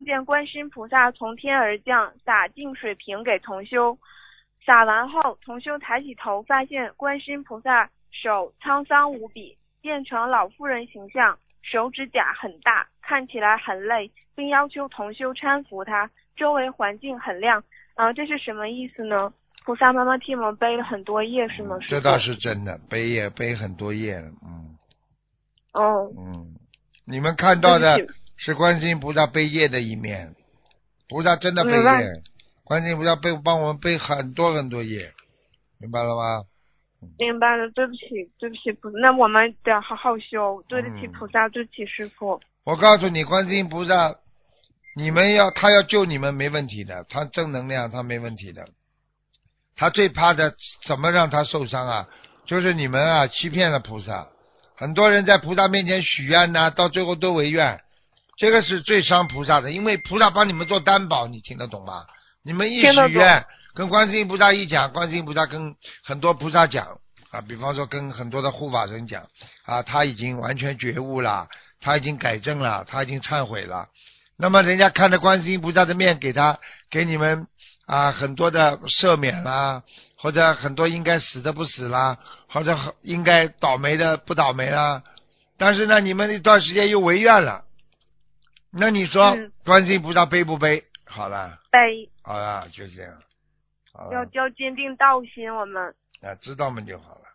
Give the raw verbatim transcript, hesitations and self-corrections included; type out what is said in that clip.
见观世音菩萨从天而降，洒净水瓶给同修。洒完后，同修抬起头，发现观世音菩萨手沧桑无比，变成老妇人形象，手指甲很大，看起来很累，并要求同修搀扶他。周围环境很亮，啊、呃，这是什么意思呢？菩萨妈妈替我们背了很多业，是吗？ 这倒是真的，背业背很多业了，嗯。 哦。 嗯，你们看到的是观世音菩萨背业的一面，菩萨真的背业，观世音菩萨背帮我们背很多很多业，明白了吗？ 明白了，对不起，对不起菩萨，那我们得好好修，对得起菩萨，嗯、对得起师父。 我告诉你，观世音菩萨，你们要他要救你们没问题的，他正能量他没问题的，他最怕的怎么让他受伤啊？就是你们啊欺骗了菩萨，很多人在菩萨面前许愿呐、啊，到最后都违愿，这个是最伤菩萨的，因为菩萨帮你们做担保，你听得懂吗？你们一许愿，跟观世音菩萨一讲，观世音菩萨跟很多菩萨讲啊，比方说跟很多的护法神讲啊，他已经完全觉悟了，他已经改正了，他已经忏悔了。那么人家看着观世音菩萨的面，给他给你们啊很多的赦免啦，或者很多应该死的不死啦，或者应该倒霉的不倒霉啦。但是呢，你们一段时间又违愿了，那你说、嗯、观世音菩萨背不背？好了， 背。 好了，就这样。好了， 要要坚定道心，我们。 啊，知道嘛就好了。